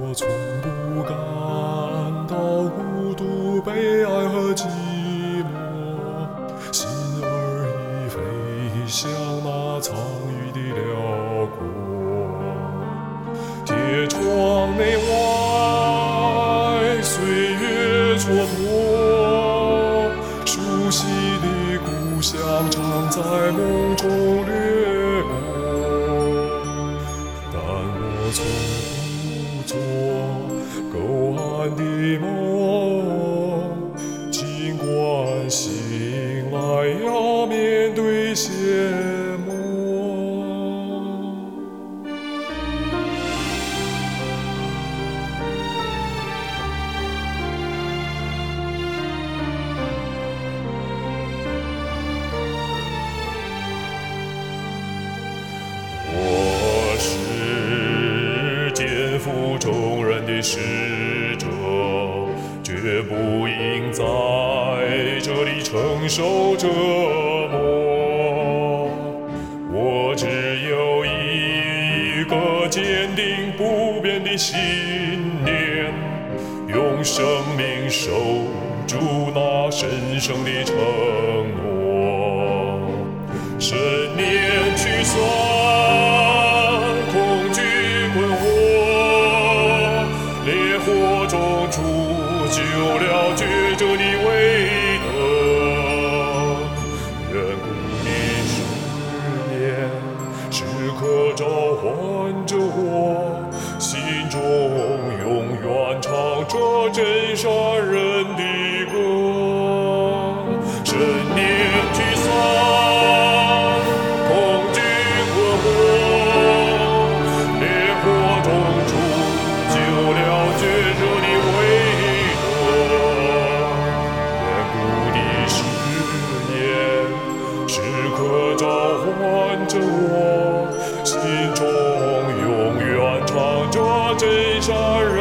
我从不感到孤独、悲哀和寂寞，心儿已飞向那苍郁的辽国。铁窗内外，岁月蹉跎，熟悉的故乡常在梦中掠过，但我从不做苟安的梦，尽管醒来要面对谢幕。我是肩负重任的使者，绝不应在这里承受折磨。我只有一个坚定不变的信念，用生命守住那神圣的承诺。10年去算，恐惧困惑，烈火中铸就了抉择的伟德。远古的誓言时刻召唤着我，心中永远唱着真善人的歌。10年去算，着我心中永远唱着真善人。